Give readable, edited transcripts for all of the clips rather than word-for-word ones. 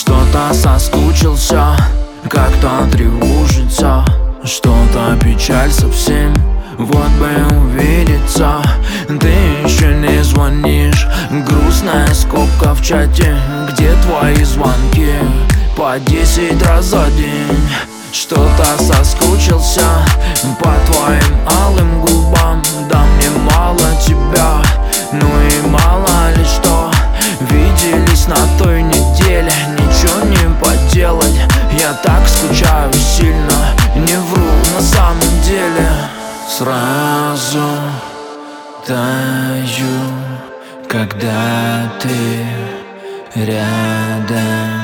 Что-то соскучился, как-то тревожится, что-то печаль совсем, вот бы увидеться. Ты еще не звонишь, грустная скобка в чате, где твои звонки по 10 раз за день. Что-то соскучился по твоим алым губам, да мне мало тебя, ну и мало ли что. Виделись на той неделе, ничего не поделать, я так скучаю сильно, не вру на самом деле. Сразу таю, когда ты рядом.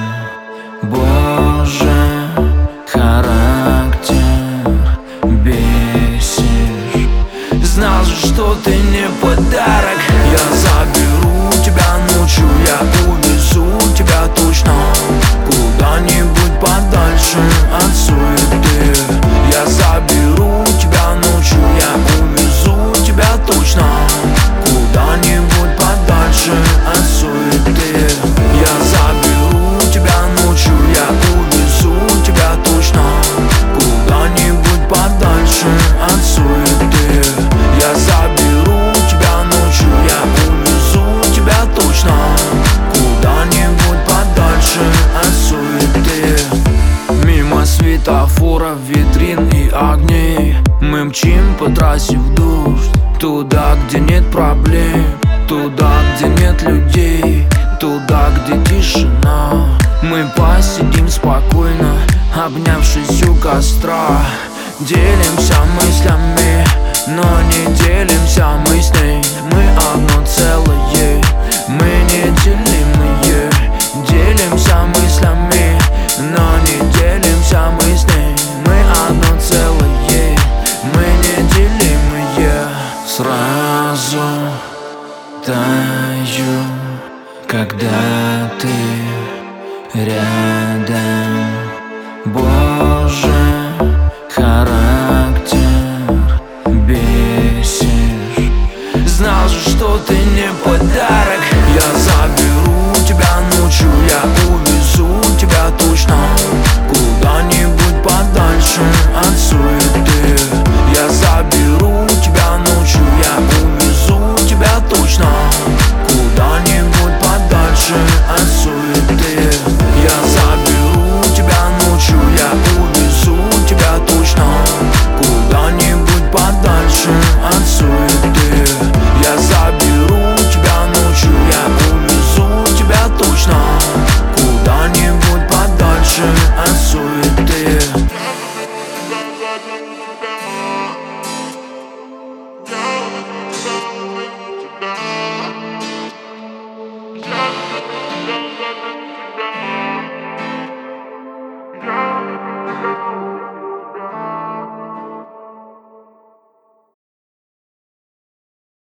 Боже, характер бесишь. Знал же, что ты не подарок. Я заберу тебя ночью, я увезу тебя точно куда-нибудь подальше от суеты. Я заберу тебя ночью, я увезу тебя точно куда-нибудь подальше от суеты. Я заберу тебя ночью, я увезу тебя точно куда-нибудь подальше от суеты. Я заберу тебя ночью, я увезу тебя точно куда-нибудь подальше от суеты. Мимо светофоров, витрин и огней мы мчим по трассе в дождь, туда, где нет проблем, туда, где нет людей, туда, где тишина. Мы посидим спокойно, обнявшись у костра. Делимся мыслями, но не делимся мы с ней. Мы одно целое, мы неделимые. Делимся мыслями, но не делимся мы с ней. Мы одно целое, мы неделимые. Сразу таю, когда ты рядом. Боже, характер бесишь. Знал же, что ты не подарок. Я заберу тебя ночью, я увезу тебя точно куда-нибудь подальше